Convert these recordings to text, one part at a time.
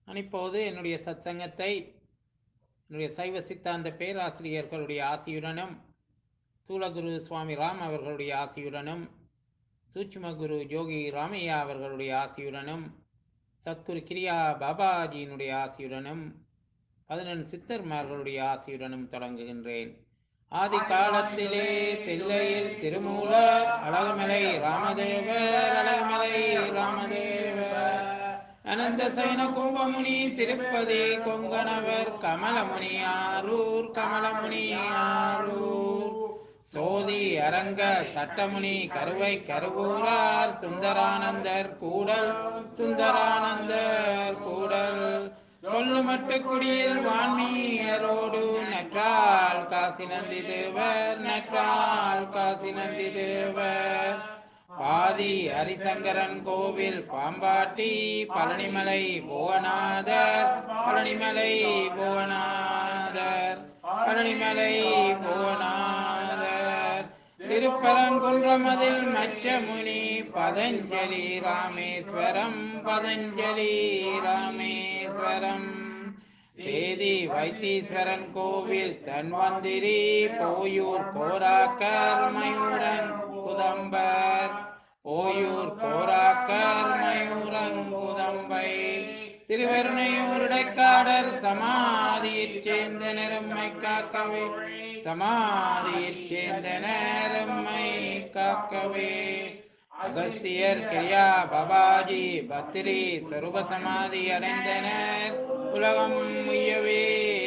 நான் இப்போது என்னுடைய சத்சங்கத்தை என்னுடைய சைவ சித்தாந்த பேராசிரியர்களுடைய ஆசியுடனும் தூலகுரு சுவாமி ராம் அவர்களுடைய ஆசியுடனும் சூட்சும குரு யோகி ராமையா அவர்களுடைய ஆசியுடனும் சத்குரு கிரியா பாபாஜியினுடைய ஆசியுடனும் 11 சித்தர்மார்களுடைய ஆசியுடனும் தொடங்குகின்றேன். ஆதி காலத்திலே தில்லையில் திருமூலர் அழகுமலை ராமதேவர் அழகுமலை ராமதேவர் அனந்த சைன கும்பமுனி திருப்பதி கொங்கணவர் கமலமுனி ஆரூர் கமலமுனி ஆரூர் சோதி அரங்க சட்டமுனி கருவை கருவூரார் சுந்தரானந்தர் கூடல் சுந்தரானந்தர் கூடல் சொல்லுமட்டு குடியில் வான்மீயரோடு நற்றால் காசி நந்தி தேவர் நற்றால் காசி நந்தி தேவர் பாதி ஹரிசங்கரன் கோவில் பாம்பாட்டி பழனிமலை புவனாதர் பழனிமலை புவனாதர் பழனிமலை புவனாதர் திருப்பரங்குன்றமதில் மச்சமுனி பதஞ்சலி ராமேஸ்வரம் பதஞ்சலி ராமேஸ்வரம் சேதி வைத்தீஸ்வரன் கோவில் தன்வந்திரி போயூர் கோராக்கர் மயூரன் குதம்பர் ஓயூர் கோராக்கர் மயூரன் குதம்பை திருவருணையூருடைக்காடர் சமாதியிற் சேர்ந்த நெரும்மை காக்கவே சமாதியிற் சேர்ந்த நெரும்மை காக்கவே அகஸ்தியர் கிரியா பாபாஜி பத்திரி சொரூப சமாதி அடைந்தனர் உலகம் முயவே.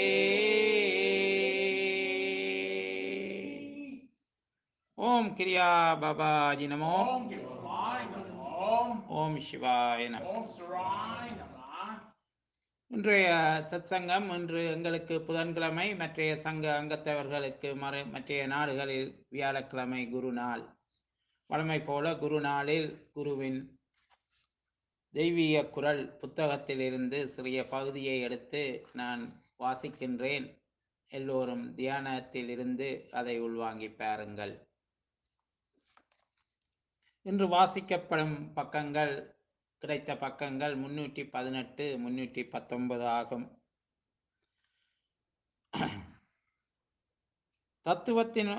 ஓம் கிரியா பாபாஜி நமோ. ஓம் சிவாய நமோ. இன்றைய சத்சங்கம் இன்று எங்களுக்கு புதன்கிழமை, மற்றைய சங்க அங்கத்தவர்களுக்கு மற்றைய நாடுகளில் வியாழக்கிழமை குரு நாள். வழமை போல குரு நாளில் குருவின் தெய்வீக குரல் புத்தகத்திலிருந்து சிறிய பகுதியை எடுத்து நான் வாசிக்கின்றேன். எல்லோரும் தியானத்தில் இருந்து அதை உள்வாங்கி பாருங்கள். இன்று வாசிக்கப்படும் பக்கங்கள், கிடைத்த பக்கங்கள் 318 319 ஆகும். தத்துவத்தின்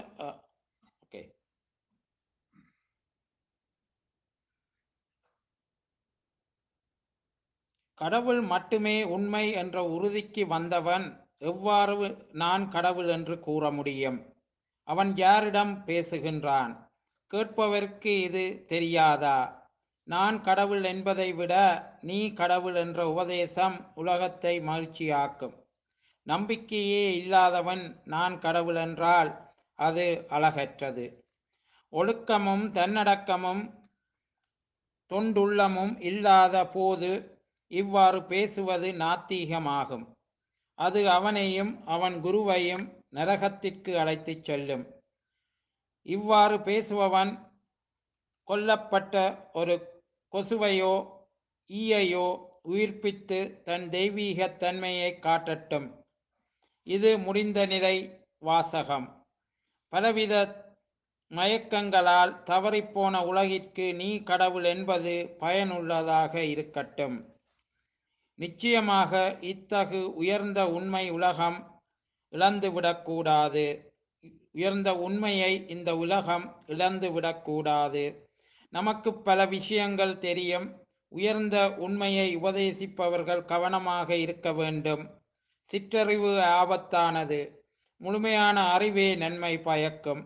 கடவுள் மட்டுமே உண்மை என்ற உறுதிக்கு வந்தவன் எவ்வாறு நான் கடவுள் என்று கூற முடியும்? அவன் யாரிடம் பேசுகின்றான்? கேட்பவருக்கு இது தெரியாதா? நான் கடவுள் என்பதை விட நீ கடவுள் என்ற உபதேசம் உலகத்தை மகிழ்ச்சியாக்கும். நம்பிக்கையே இல்லாதவன் நான் கடவுள் என்றால் அது அழகற்றது. ஒழுக்கமும் தன்னடக்கமும் தொண்டுள்ளமும் இல்லாத போது இவ்வாறு பேசுவது நாத்திகமாகும். அது அவனையும் அவன் குருவையும் நரகத்திற்கு அழைத்துச் செல்லும். இவ்வாறு பேசுபவன் கொல்லப்பட்ட ஒரு கொசுவையோ ஈயையோ உயிர்ப்பித்து தன் தெய்வீக தன்மையை காட்டட்டும். இது முடிந்த நிலை வாசகம். பலவித மயக்கங்களால் தவறிப்போன உலகிற்கு நீ கடவுள் என்பது பயனுள்ளதாக இருக்கட்டும். நிச்சயமாக இத்தகு உயர்ந்த உண்மை உலகம் இழந்துவிடக்கூடாது. உயர்ந்த உண்மையை இந்த உலகம் இழந்துவிடக்கூடாது. நமக்கு பல விஷயங்கள் தெரியும். உயர்ந்த உண்மையை உபதேசிப்பவர்கள் கவனமாக இருக்க வேண்டும். சிற்றறிவு ஆபத்தானது. முழுமையான அறிவே நன்மை பயக்கும்.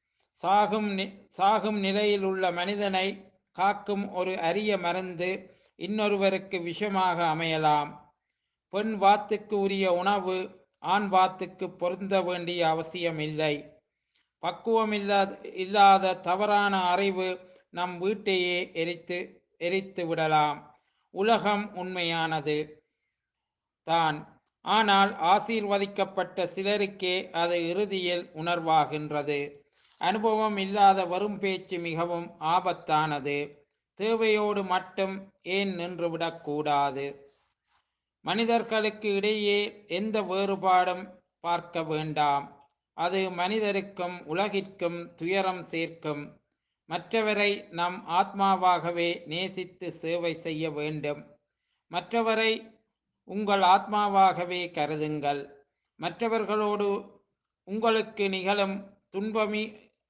சாகும் நிலையில் உள்ள மனிதனை காக்கும் ஒரு அரிய மருந்து இன்னொருவருக்கு விஷமாக அமையலாம். பெண் வாத்துக்கு உரிய உணவு ஆண் வாத்துக்கு பொருந்த வேண்டிய அவசியம் இல்லை. பக்குவம் இல்லாத தவறான அறிவு நம் வீட்டையே எரித்து விடலாம். உலகம் உண்மையானது தான், ஆனால் ஆசீர்வதிக்கப்பட்ட சிலருக்கே அது இறுதியில் உணர்வாகின்றது. அனுபவம் இல்லாத வரும் பேச்சு மிகவும் ஆபத்தானது. தேவையோடு மட்டும் ஏன் நின்றுவிடக்கூடாது? மனிதர்களுக்கு இடையே எந்த வேறுபாடும் பார்க்க வேண்டாம். அது மனிதருக்கும் உலகிற்கும் துயரம் சேர்க்கும். மற்றவரை நம் ஆத்மாவாகவே நேசித்து சேவை செய்ய வேண்டும். மற்றவரை உங்கள் ஆத்மாவாகவே கருதுங்கள். மற்றவர்களோடு உங்களுக்கு நிகழும் துன்பமி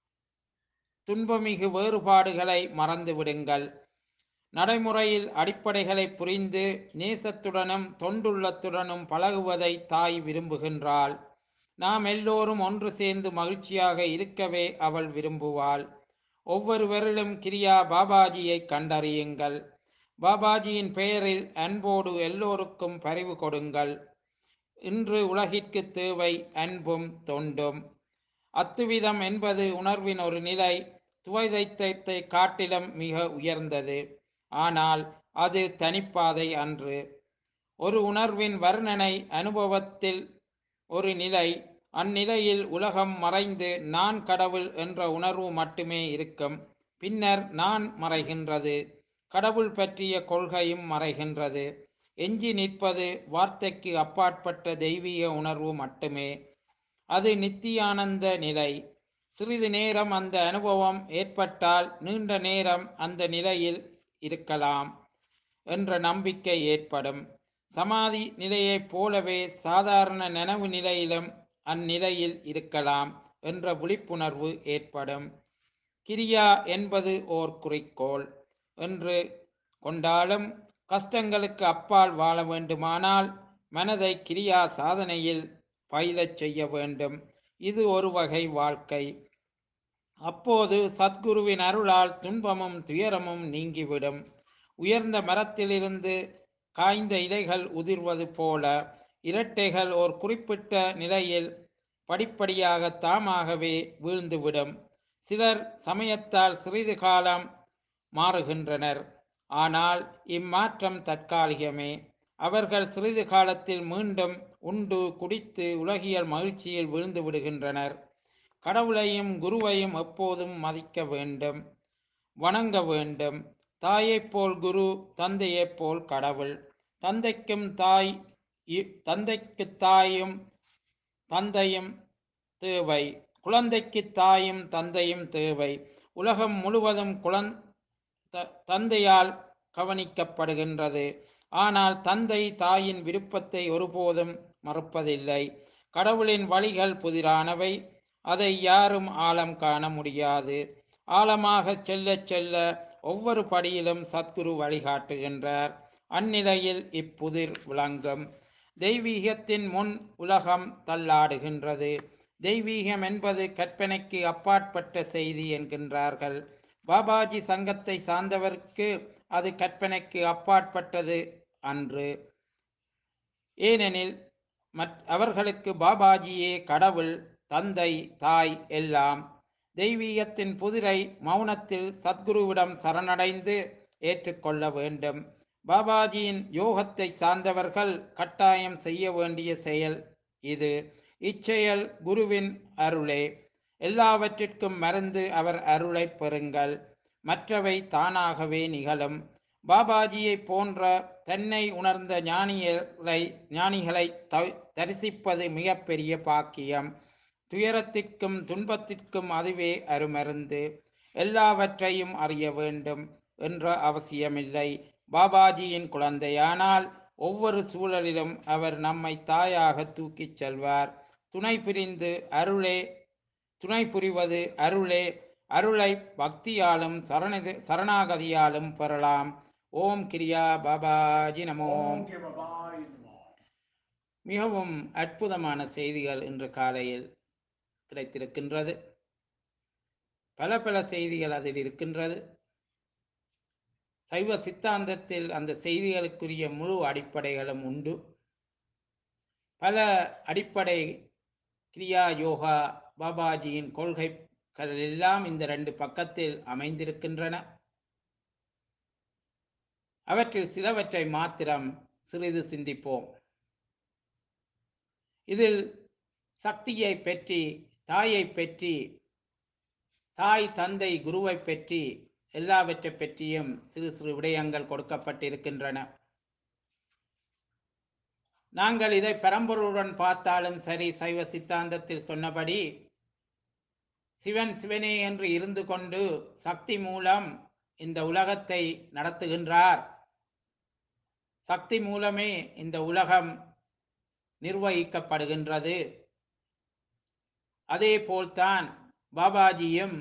துன்பமிகு வேறுபாடுகளை மறந்துவிடுங்கள். நடைமுறையில் அடிப்படைகளை புரிந்து நேசத்துடனும் தொண்டுள்ளத்துடனும் பழகுவதை தாய் விரும்புகின்றாள். நாம் எல்லோரும் ஒன்று சேர்ந்து மகிழ்ச்சியாக இருக்கவே அவள் விரும்புவாள். ஒவ்வொருவரிலும் கிரியா பாபாஜியை கண்டறியுங்கள். பாபாஜியின் பெயரில் அன்போடு எல்லோருக்கும் பரிவு கொடுங்கள். இன்று உலகிற்கு தேவை அன்பும் தொண்டும். அத்துவிதம் என்பது உணர்வின் ஒரு நிலை, துவைதைத்தத்தை காட்டிலும் மிக உயர்ந்தது. ஆனால் அது தனிப்பாதை அன்று. ஒரு உணர்வின் வர்ணனை அனுபவத்தில் ஒரு நிலை. அந்நிலையில் உலகம் மறைந்து நான் கடவுள் என்ற உணர்வு மட்டுமே இருக்கும். பின்னர் நான் மறைகின்றது, கடவுள் பற்றிய கொள்கையும் மறைகின்றது. எஞ்சி நிற்பது வார்த்தைக்கு அப்பாற்பட்ட தெய்வீக உணர்வு மட்டுமே. அது நித்தியானந்த நிலை. சிறிது நேரம் அந்த அனுபவம் ஏற்பட்டால் நீண்ட நேரம் அந்த நிலையில் இருக்கலாம் என்ற நம்பிக்கை ஏற்படும். சமாதி நிலையைப் போலவே சாதாரண நனவு நிலையிலும் அந்நிலையில் இருக்கலாம் என்ற விழிப்புணர்வு ஏற்படும். கிரியா என்பது ஓர் குறிக்கோள் என்று கொண்டாலும் கஷ்டங்களுக்கு அப்பால் வாழ வேண்டுமானால் மனதை கிரியா சாதனையில் பயிலச் செய்ய வேண்டும். இது ஒரு வகை வாழ்க்கை. அப்போது சத்குருவின் அருளால் துன்பமும் துயரமும் நீங்கிவிடும். உயர்ந்த மரத்திலிருந்து காய்ந்த இலைகள் உதிர்வது போல இரட்டைகள் ஒரு குறிப்பிட்ட நிலையில் படிப்படியாக தாமாகவே வீழ்ந்துவிடும். சிலர் சமயத்தால் சிறிது காலம் மாறுகின்றனர். ஆனால் இம்மாற்றம் தற்காலிகமே. அவர்கள் சிறிது காலத்தில் மீண்டும் உண்டு குடித்து உலகியல் மகிழ்ச்சியில் விழுந்து விடுகின்றனர். கடவுளையும் குருவையும் எப்போதும் மதிக்க வேண்டும், வணங்க வேண்டும். தாயைப் போல் குரு, தந்தையைப் போல் கடவுள். தந்தைக்கு தாயும் தந்தையும் தேவை. குழந்தைக்கு தாயும் தந்தையும் தேவை. உலகம் முழுவதும் தந்தையால் கவனிக்கப்படுகின்றது. ஆனால் தந்தை தாயின் விருப்பத்தை ஒருபோதும் மறுப்பதில்லை. கடவுளின் வழிகள் புதிரானவை. அதை யாரும் ஆழம் காண முடியாது. ஆழமாக செல்ல செல்ல ஒவ்வொரு படியிலும் சத்குரு வழிகாட்டுகின்றார். அந்நிலையில் இப்புதிர் விளங்கும். தெய்வீகத்தின் முன் உலகம் தள்ளாடுகின்றது. தெய்வீகம் என்பது கற்பனைக்கு அப்பாற்பட்ட செய்தி என்கின்றார்கள். பாபாஜி சங்கத்தை சார்ந்தவருக்கு அது கற்பனைக்கு அப்பாற்பட்டது அன்று. ஏனெனில் அவர்களுக்கு பாபாஜியே கடவுள், தந்தை, தாய் எல்லாம். தெய்வீகத்தின் புதிரை மௌனத்தில் சத்குருவிடம் சரணடைந்து ஏற்றுக்கொள்ள வேண்டும். பாபாஜியின் யோகத்தை சார்ந்தவர்கள் கட்டாயம் செய்ய வேண்டிய செயல் இது. இச்செயல் குருவின் அருளே. எல்லாவற்றிற்கும் மருந்து அவர் அருளை பெறுங்கள். மற்றவை தானாகவே நிகழும். பாபாஜியை போன்ற தன்னை உணர்ந்த ஞானிகளை தரிசிப்பது மிகப்பெரிய பாக்கியம். துயரத்திற்கும் துன்பத்திற்கும் அதுவே அருமருந்து. எல்லாவற்றையும் அறிய வேண்டும் என்ற அவசியமில்லை. பாபாஜியின் குழந்தையானால் ஒவ்வொரு சூழலிலும் அவர் நம்மை தாயாக தூக்கிச் செல்வார். துணை புரிவது அருளே. அருளை பக்தியாலும் சரணாகதியாலும் பெறலாம். ஓம் கிரியா பாபாஜி நமோ. மிகவும் அற்புதமான செய்திகள் இன்று காலையில் கிடைத்திருக்கின்றது. பல பல செய்திகள் அதில் இருக்கின்றது. சைவ சித்தாந்தத்தில் அந்த செய்திகளுக்குரிய முழு அடிப்படைகளும் உண்டு. பல அடிப்படை கிரியா யோகா பாபாஜியின் கொள்கைகள் எல்லாம் இந்த 2 பக்கத்தில் அமைந்திருக்கின்றன. அவற்றில் சிலவற்றை மாத்திரம் சிறிது சிந்திப்போம். இதில் சக்தியை பற்றி, தாயை பற்றி, தாய் தந்தை குருவை பற்றி எல்லாவற்றை பற்றியும் சிறு சிறு விடயங்கள் கொடுக்கப்பட்டிருக்கின்றன. நாங்கள் இதை பரம்பொருளுடன் பார்த்தாலும் சரி, சைவ சித்தாந்தத்தில் சொன்னபடி சிவன் சிவனே என்று இருந்து கொண்டு சக்தி மூலம் இந்த உலகத்தை நடத்துகின்றார். சக்தி மூலமே இந்த உலகம் நிர்வகிக்கப்படுகின்றது. அதே போல்தான் பாபாஜியும்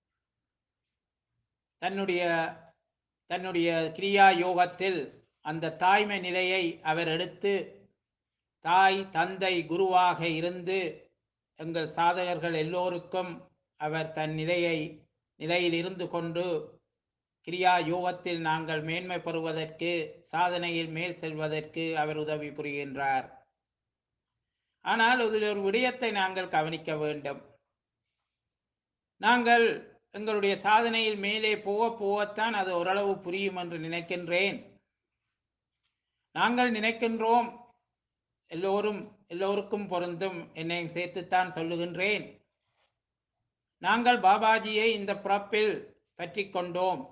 தன்னுடைய தன்னுடைய கிரியா யோகத்தில் அந்த தாய்மை நிலையை அவர் எடுத்து தாய் தந்தை குருவாக இருந்து எங்கள் சாதகர்கள் எல்லோருக்கும் அவர் தன் நிலையில் இருந்து கொண்டு கிரியா யோகத்தில் நாங்கள் மேன்மை பெறுவதற்கு சாதனையில் மேல் செல்வதற்கு அவர் உதவி புரிகின்றார். ஆனால் இதில் ஒரு விடயத்தை நாங்கள் கவனிக்க வேண்டும். நாங்கள் எங்களுடைய சாதனையில் மேலே போக போகத்தான் அது ஓரளவு புரியும் என்று நினைக்கின்றேன். நாங்கள் நினைக்கின்றோம், எல்லோருக்கும் பொருந்தும், என்னையும் சேர்த்துத்தான் சொல்லுகின்றேன், நாங்கள் பாபாஜியை இந்த பிறப்பில் பற்றி கொண்டோம்,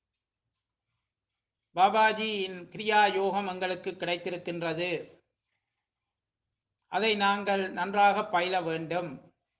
பாபாஜியின் கிரியா யோகம் எங்களுக்கு கிடைத்திருக்கின்றது, அதை நாங்கள் நன்றாக பயில வேண்டும்,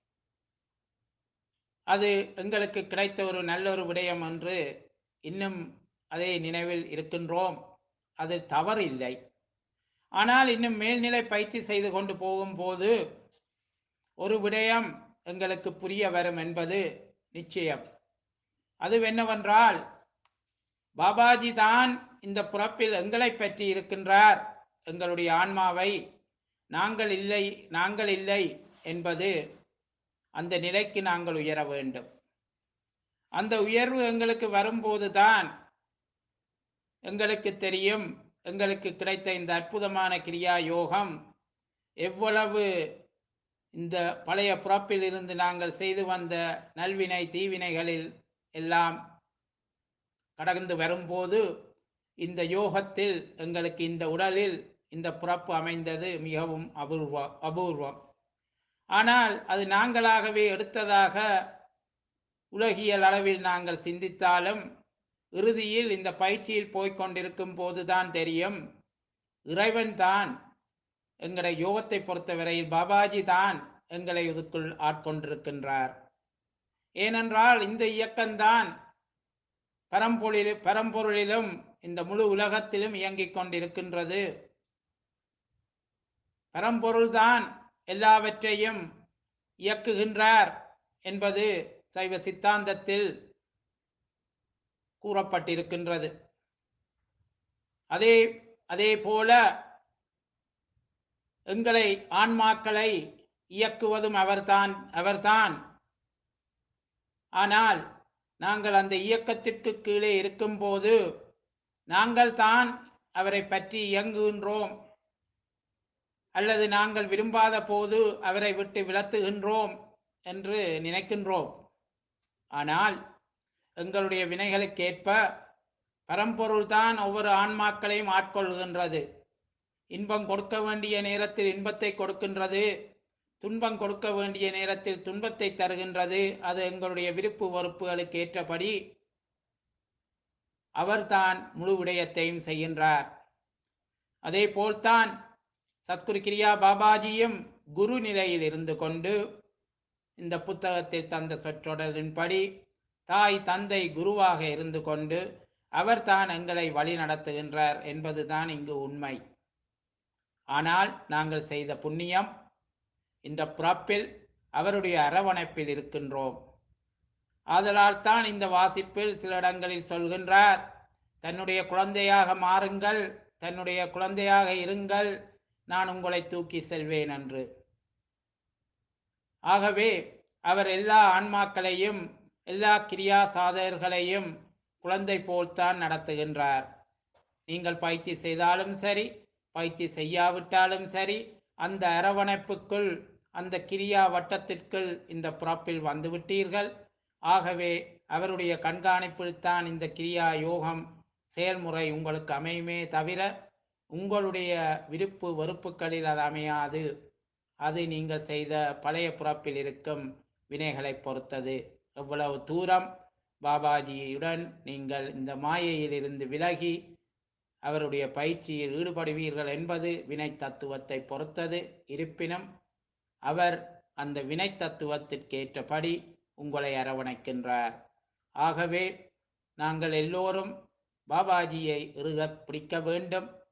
அது எங்களுக்கு கிடைத்த ஒரு நல்ல ஒரு விடயம் என்று இன்னும் அதே நினைவில் இருக்கின்றோம். அது தவறு இல்லை. ஆனால் இன்னும் மேல்நிலை பயிற்சி செய்து கொண்டு போகும்போது ஒரு விடயம் எங்களுக்கு புரிய வரும் என்பது நிச்சயம். அது என்னவென்றால், பாபாஜி தான் இந்த பிறப்பில் எங்களை பற்றி இருக்கின்றார், எங்களுடைய ஆன்மாவை, நாங்கள் இல்லை என்பது அந்த நிலைக்கு நாங்கள் உயர வேண்டும். அந்த உயர்வு எங்களுக்கு வரும்போதுதான் எங்களுக்கு தெரியும், எங்களுக்கு கிடைத்த இந்த அற்புதமான கிரியா யோகம் எவ்வளவு இந்த பழைய பிறப்பில் இருந்து நாங்கள் செய்து வந்த நல்வினை தீவினைகளில் எல்லாம் கடந்து வரும்போது இந்த யோகத்தில் எங்களுக்கு இந்த உடலில் இந்த பிறப்பு அமைந்தது மிகவும் அபூர்வம். ஆனால் அது நாங்களாகவே எடுத்ததாக உலகியல் அளவில் நாங்கள் சிந்தித்தாலும் இறுதியில் இந்த பயிற்சியில் போய்கொண்டிருக்கும் போதுதான் தெரியும், இறைவன் தான் எங்களை யோகத்தை பொறுத்தவரையில் பாபாஜி தான் எங்களை இதுக்குள் ஆட்கொண்டிருக்கின்றார். ஏனென்றால் இந்த இயக்கம்தான் பரம்பொருளிலும் இந்த முழு உலகத்திலும் இயங்கிக் கொண்டிருக்கின்றது. பரம்பொருள்தான் எல்லாவற்றையும் இயக்குகின்றார் என்பது சைவ சித்தாந்தத்தில் கூறப்பட்டிருக்கின்றது. அதே போல எங்களை ஆன்மாக்களை இயக்குவதும் அவர்தான். ஆனால் நாங்கள் அந்த இயக்கத்திற்கு கீழே இருக்கும்போது நாங்கள் தான் அவரை பற்றி இயங்குகின்றோம், அல்லது நாங்கள் விரும்பாத போது அவரை விட்டு விலத்துகின்றோம் என்று நினைக்கின்றோம். ஆனால் எங்களுடைய வினைகளுக்கேற்ப பரம்பொருள்தான் ஒவ்வொரு ஆன்மாக்களையும் ஆட்கொள்கின்றது. இன்பம் கொடுக்க வேண்டிய நேரத்தில் இன்பத்தை கொடுக்கின்றது, துன்பம் கொடுக்க வேண்டிய நேரத்தில் துன்பத்தை தருகின்றது. அது எங்களுடைய விருப்பு வெறுப்புகளுக்கு ஏற்றபடி அவர்தான் முழு விடயத்தையும் செய்கின்றார். அதே போல்தான் சத்குரு கிரியா பாபாஜியும் குரு நிலையில் இருந்து கொண்டு இந்த புத்தகத்தில் தந்த சொற்றொடரின்படி தாய் தந்தை குருவாக இருந்து கொண்டு அவர்தான் எங்களை வழி நடத்துகின்றார் என்பதுதான் இங்கு உண்மை. ஆனால் நாங்கள் செய்த புண்ணியம், இந்த பிறப்பில் அவருடைய அரவணைப்பில் இருக்கின்றோம். ஆதலால் தான் இந்த வாசிப்பில் சில இடங்களில் சொல்கின்றார், தன்னுடைய குழந்தையாக மாறுங்கள், தன்னுடைய குழந்தையாக இருங்கள், நான் உங்களை தூக்கி செல்வேன் என்று. ஆகவே அவர் எல்லா ஆன்மாக்களையும் எல்லா கிரியா சாதகர்களையும் குழந்தை போல்தான் நடத்துகின்றார். நீங்கள் பயிற்சி செய்தாலும் சரி, பயிற்சி செய்யாவிட்டாலும் சரி, அந்த அரவணைப்புக்குள் அந்த கிரியா வட்டத்திற்குள் இந்த பிறப்பில் வந்துவிட்டீர்கள். ஆகவே அவருடைய கண்காணிப்பில் தான் இந்த கிரியா யோகம் செயல்முறை உங்களுக்கு அமையுமே தவிர உங்களுடைய விருப்பு வெறுப்புகளில் அது அமையாது. அது நீங்கள் செய்த பழைய பிறப்பில் இருக்கும் வினைகளை பொறுத்தது. எவ்வளவு தூரம் பாபாஜியுடன் நீங்கள் இந்த மாயையிலிருந்து விலகி அவருடைய பயிற்சியில் ஈடுபடுவீர்கள் என்பது வினை தத்துவத்தை பொறுத்தது. இருப்பினும் அவர் அந்த வினை தத்துவத்திற்கேற்றபடி உங்களை அரவணைக்கின்றார். ஆகவே நாங்கள் எல்லோரும் பாபாஜியை இறுக பிடிக்க வேண்டும்.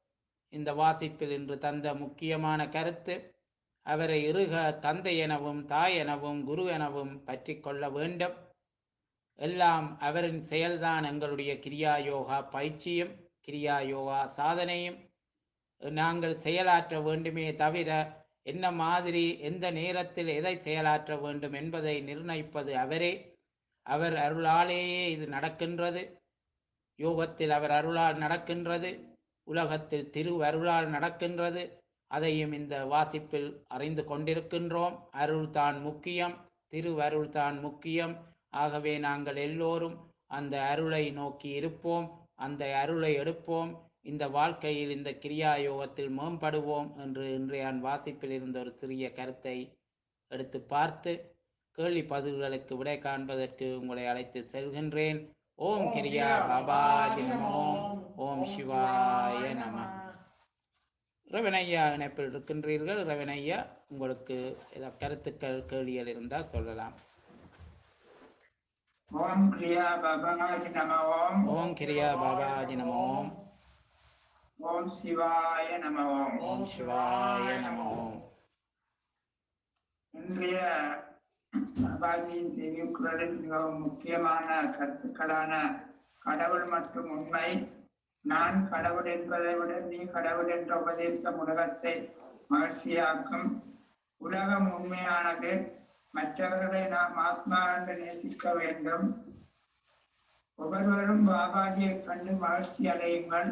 இந்த வாசிப்பில் இன்று தந்த முக்கியமான கருத்து, அவரை இறுக தந்தை எனவும் தாய் எனவும் குரு எனவும் பற்றி கொள்ள வேண்டும். எல்லாம் அவரின் செயல்தான் எங்களுடைய கிரியா யோகா பயிற்சியும் கிரியா யோகா சாதனையும். நாங்கள் செயலாற்ற வேண்டுமே தவிர என்ன மாதிரி எந்த நேரத்தில் எதை செயலாற்ற வேண்டும் என்பதை நிர்ணயிப்பது அவரே. அவர் அருளாலேயே இது நடக்கின்றது. யோகத்தில் அவர் அருளால் நடக்கின்றது, உலகத்தில் திரு அருளால் நடக்கின்றது. அதையும் இந்த வாசிப்பில் அறிந்து கொண்டிருக்கின்றோம். அருள் தான் முக்கியம், திருவருள் தான் முக்கியம். ஆகவே நாங்கள் எல்லோரும் அந்த அருளை நோக்கி இருப்போம், அந்த அருளை எடுப்போம், இந்த வாழ்க்கையில் இந்த கிரியா யோகத்தில் மேம்படுவோம் என்று இன்றைய வாசிப்பில் இருந்த ஒரு சிறிய கருத்தை எடுத்து பார்த்து கேள்வி பதில்களுக்கு விடை காண்பதற்கு உங்களை அழைத்து செல்கின்றேன். ஓம் கிரியா பாபாஜி நமோ. ஓம் சிவாய நம. ரவணையா இணைப்பில் இருக்கின்றீர்கள். ரவணையா, உங்களுக்கு ஏதாவது கருத்துக்கள் கேள்விகள் இருந்தால் சொல்லலாம். ஓம் கிரியா பாபாஜி நம ஓம். ஓம் கிரியா பாபாஜி நமோ. ஓம் சிவாய நம ஓம். ஓம் சிவாய நமோ. இன்றைய பாபாஜியின் தெய்வீக குரலில் மிகவும் முக்கியமான கருத்துக்களான கடவுள் மற்றும் உண்மை, நான் கடவுள் என்பதை விட நீ கடவுள் என்ற உபதேசம் உலகத்தை மகிழ்ச்சியாக்கும், உலகம் உண்மையானது, மற்றவர்களை நாம் ஆத்மா என்று நேசிக்க வேண்டும், ஒவ்வொருவரும் பாபாஜியை கண்டு மகிழ்ச்சி அடையுங்கள்,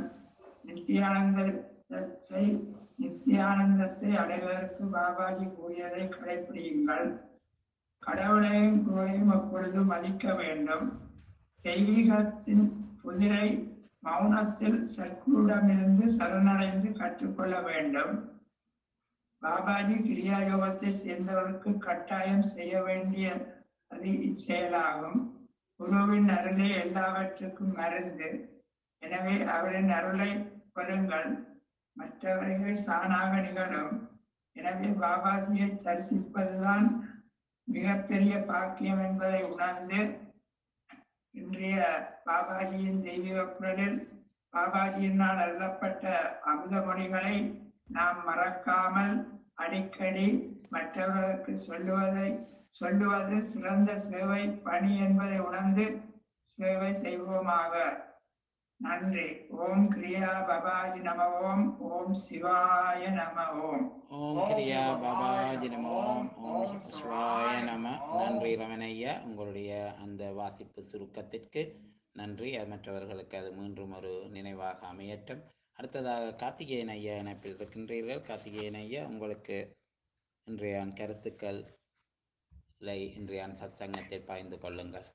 நித்தியானந்தத்தை அடைவதற்கு பாபாஜி கூறியதை கடைபிடியுங்கள், கடவுளையும் குருவையும் அப்பொழுது மதிக்க வேண்டும், தெய்வீகத்தின் புதிரை மௌனத்தில் சற்குருடமிருந்து சரணடைந்து கற்றுக்கொள்ள வேண்டும், பாபாஜி கிரியா யோகத்தை சேர்ந்தவருக்கு கட்டாயம் செய்ய வேண்டிய அது இச்செயலாகும், குருவின் அருளே எல்லாவற்றுக்கும் மருந்து, எனவே அவரின் அருளை பெறுங்கள், மற்றவர்கள் தானாக நிகழும், எனவே பாபாஜியை தரிசிப்பதுதான் மிகப்பெரிய பாக்கியம் என்பதை உணர்ந்து இன்றைய பாபாஜியின் தெய்வீக குரலில் பாபாஜியினால் அருளப்பட்ட அமுத மொழிகளை நாம் மறக்காமல் அடிக்கடி மற்றவர்களுக்கு சொல்லுவது சிறந்த சேவை பணி என்பதை உணர்ந்து சேவை செய்வோமாக. நன்றி. ஓம் கிரியா பாபாஜி நம ஓம். ஓம் சிவாய நம ஓம். ஓம் கிரியா பாபாஜி நம ஓம். ஓம் சிவாய நம. நன்றி ரமணையா, உங்களுடைய அந்த வாசிப்பு சுருக்கத்திற்கு நன்றி. மற்றவர்களுக்கு அது மீண்டும் ஒரு நினைவாக அமையட்டும். அடுத்ததாக கார்த்திகேயன் ஐயா இணைப்பில் இருக்கின்றீர்கள். கார்த்திகேயன் ஐயா, உங்களுக்கு இன்றைய கருத்துக்களை இன்றைய சத்சங்கத்தில் பாய்ந்து கொள்ளுங்கள்.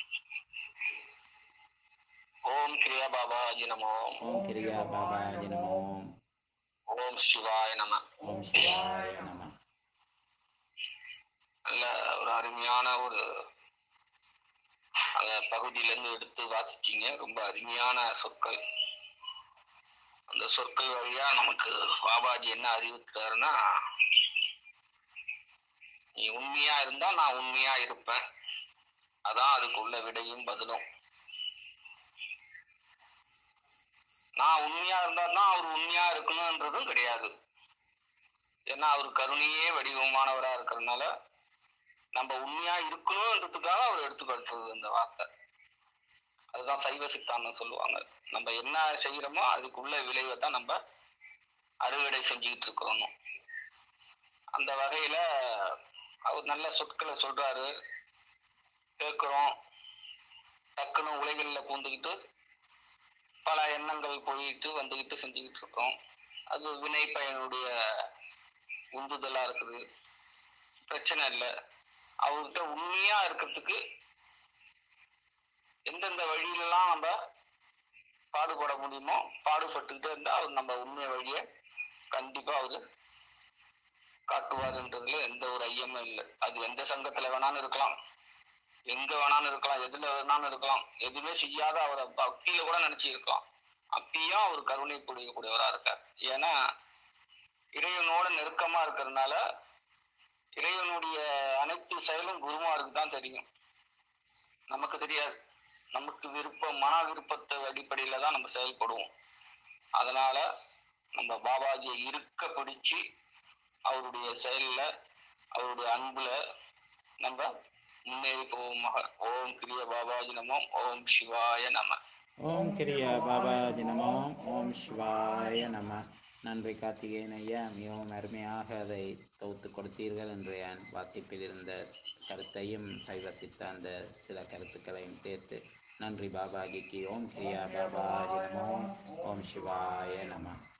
ஓம் கிரியா பாபாஜி நமோ. ஓம் கிரியா பாபாஜி நமோ. ஓம் சிவாய நம. ஓம் சிவாய நம. நல்ல ஒரு அருமையான ஒரு அந்த பகுதியிலிருந்து எடுத்து வாசிச்சீங்க. ரொம்ப அருமையான சொற்கள். அந்த சொற்கள் வழியா நமக்கு பாபாஜி என்ன அறிவிக்கிறாருன்னா, நீ உண்மையா இருந்தா நான் உண்மையா இருப்பேன், அதான் அதுக்குள்ள விடையும் பதிலும். நான் உண்மையா இருந்தா தான் அவர் உண்மையா இருக்கணும்ன்றதும் கிடையாது. ஏன்னா அவர் கருணையே வடிவமானவரா இருக்கிறதுனால நம்ம உண்மையா இருக்கணும்ன்றதுக்காக அவர் எடுத்துக்கொள்றது அந்த வார்த்தை. அதுதான் சைவ சித்தாந்தம் சொல்லுவாங்க. நம்ம என்ன செய்யறோமோ அதுக்குள்ள விளைவை தான் நம்ம அறுவடை செஞ்சுக்கிட்டு இருக்கிறோம். அந்த வகையில அவர் நல்ல சொற்களை சொல்றாரு, கேட்கிறோம். டக்குன்னு உலகில பூந்துக்கிட்டு பல எண்ணங்கள் போயிட்டு வந்துகிட்டு செஞ்சுக்கிட்டு இருக்கோம். அது வினை பயனுடைய உந்துதலா இருக்குது, பிரச்சனை இல்லை. அவர்கிட்ட உண்மையா இருக்கிறதுக்கு எந்தெந்த வழியிலலாம் நம்ம பாடுபட முடியுமோ பாடுபட்டுக்கிட்டே இருந்தா அவர் நம்ம உண்மை வழியை கண்டிப்பா அவரு காட்டுவாருன்றதுல எந்த ஒரு ஐயமும் இல்லை. அது எந்த சங்கத்துல வேணாலும் இருக்கலாம், எங்க வேணாலும் இருக்கலாம், எதுல வேணாலும் இருக்கலாம். எதுவுமே செய்யாத அவரை பக்தியில கூட நினைச்சு இருக்கலாம். அப்பயும் அவர் கருணை புரியக்கூடியவரா இருக்கார். ஏன்னா இறைவனோட நெருக்கமா இருக்கிறதுனால இறைவனுடைய அனைத்து செயலும் குருமாருக்கு தான் தெரியும், நமக்கு தெரியாது. நமக்கு மன விருப்பத்தை அடிப்படையில தான் நம்ம செயல்படுவோம். அதனால நம்ம பாபாஜியை இருக்க பிடிச்சு அவருடைய செயல்ல அவருடைய அன்புல நம்ம முன்னேறி போவோமாக. ஓம் கிரிய பாபாஜி நமோம். ஓம் சிவாய நம. ஓம் கிரியா பாபாஜி நமோ. ஓம் சிவாய நம. நன்றி கார்த்திகேயன் ஐயா, மிகவும் அருமையாக அதை தொகுத்து கொடுத்தீர்கள். இன்றைய வாசிப்பில் இருந்த கருத்தையும் சைவ சித்தாந்த சில கருத்துக்களையும் சேர்த்து நன்றி பாபாஜிக்கு. ஓம் கிரியா பாபாஜி நமோ. ஓம் சிவாய நம.